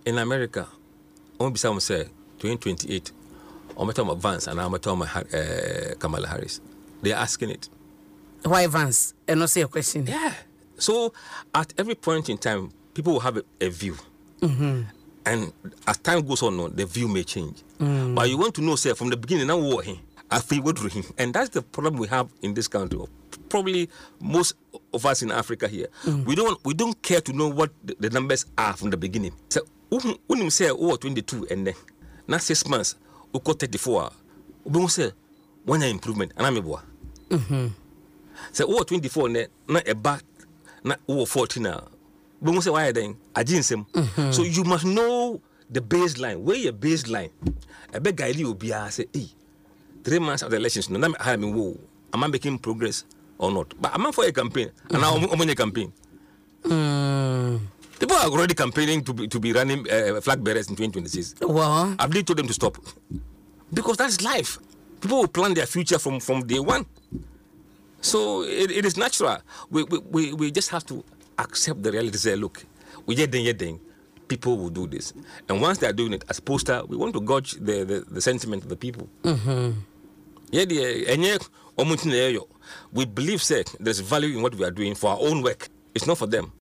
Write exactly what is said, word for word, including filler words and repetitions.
in America, I'm be some say twenty twenty-eight. I'm talking Vance and I'm talking uh, Kamala Harris. They're asking it. Why Vance? And not say a question. Yeah. So at every point in time, people will have a, a view. Mm-hmm. And as time goes on, no, the view may change. Mm. But you want to know, say, from the beginning, now what him, I feel what him, and that's the problem we have in this country. Probably most of us in Africa here, mm. we don't we don't care to know what the, the numbers are from the beginning. So when you say oh twenty-two and then now six months, we got thirty-four, we say one improvement, and I'm a boy. Mm-hmm. So oh twenty-four, not a back, not oh fourteen now. We say why then? I didn't say. So you must know the baseline. Where your baseline? A big guy will be say, hey, three months after the elections, no, I mean, whoa, am I making progress or not? But I'm for a campaign, and now I'm on a campaign. Mm. People are already campaigning to be to be running uh, flag bearers in twenty twenty-six. Well, I've told them to stop because that's life. People will plan their future from, from day one. So it, it is natural. We, we we we just have to accept the reality. Say, look, we get then yet then. People will do this, and once they are doing it as poster, we want to gauge the, the, the sentiment of the people. Mm-hmm. Yeah, the we believe say there's value in what we are doing for our own work. It's not for them.